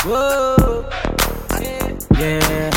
Whoa, yeah.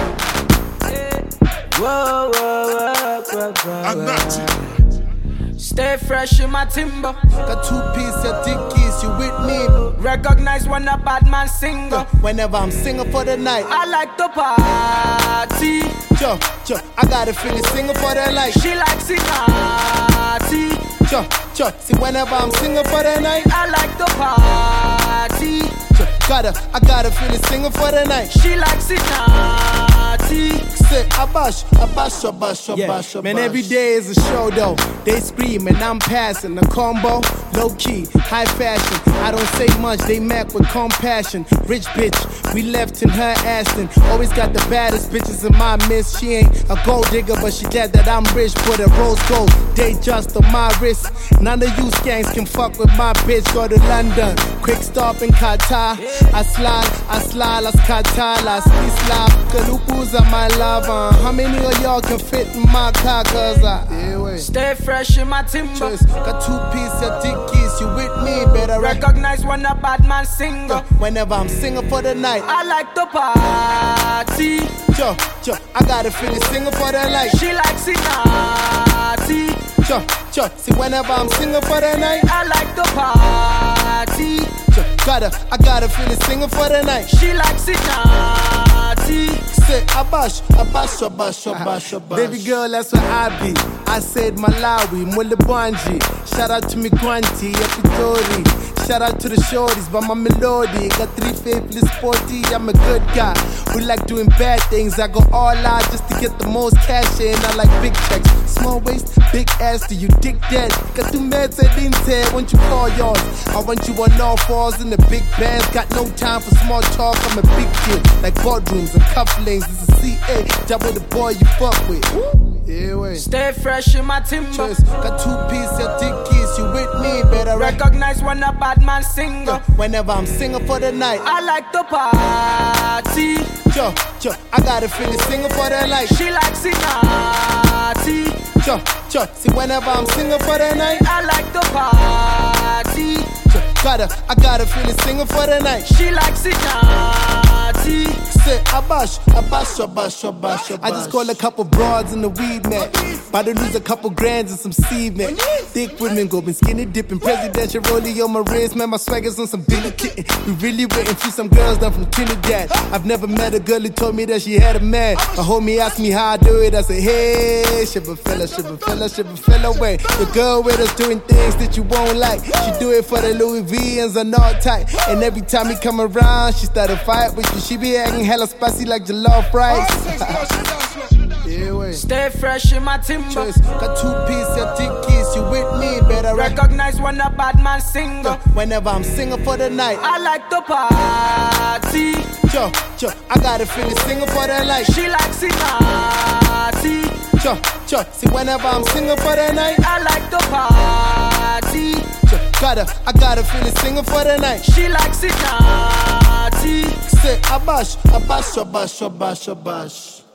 Whoa, whoa, whoa, whoa. Stay fresh in my timber. Got 2 piece of dickies, you with me? Recognize when a bad man singer. Whenever I'm singing for the night, I like the party. I got a feeling singing for the night. She likes it naughty. See, whenever I'm singing for the night, I like the party. I got a feeling singing for the night. She likes it naughty. Say, abash. Man, every day is a show though. They scream and I'm passing the combo. Low key, high fashion. I don't say much, they met with compassion. Rich bitch, we left in her Aston. Always got the baddest bitches in my midst. She ain't a gold digger, but she glad that I'm rich. Put a rose gold, they just on my wrist. None of you skanks can fuck with my bitch. Go to London, quick stop in Qatar. I slide, las Qatar, las Islam. Kalupus are my lava. How many of y'all can fit in my car? Cause I stay fresh in my timber. Got 2 piece of dickies, you with me? Better recognize when a bad man singer. Whenever I'm singing for the night, I like the party. I got a feeling singing for the night. She likes it naughty. See, whenever I'm singing for the night, I like the party. I got a feeling singing for the night. She likes it naughty. Say, abash. Baby girl, that's what I be. I said Malawi, Mulibwanji. Shout out to me Gwanti, Epitori. Shout out to the shorties by my melody. Got 3 faithless 40, I'm a good guy. We like doing bad things, I go all out just to get the most cash in. I like big checks, small waist, big ass, do you dig that? Got 2 meds I didn't tell, won't you call yours? I want you on all fours in the big bands. Got no time for small talk, I'm a big kid. Like boardrooms and cufflinks, this is CA. Job with the boy you fuck with. Yeah, wait. Stay fresh in my timber. Got 2 piece of dickies, you with me? Better recognize when a bad man singer. Whenever I'm singing for the night, I like the party. I got a feeling singing for the night. She likes it naughty. See, whenever I'm singing for the night, I like the party. I got a feeling singing for the night. She likes it naughty. Say, abash. I just call a couple broads in the weed man. About to lose a couple grands and some seed man. Thick women go been skinny dipping. Presidential rollie on my wrist, man. My swagger's on some big kitten. We really waiting for some girls down from Trinidad. I've never met a girl who told me that she had a man. My homie asked me how I do it. I said, hey, shiver fella way. The girl with us doing things that you won't like. She do it for the Louis V and all tight. And every time he come around, she start a fight with you. She be acting hella spicy like jollof rice. Stay fresh in my timber. Got 2 piece of dickies, you with me? Better recognize when a bad man singer. Whenever I'm singing for the night, I like the party. I got a feeling singing for the night. She likes it naughty. See, whenever I'm singing for the night, I like the party. I got a feeling singing for the night. She likes it naughty. Say, abash.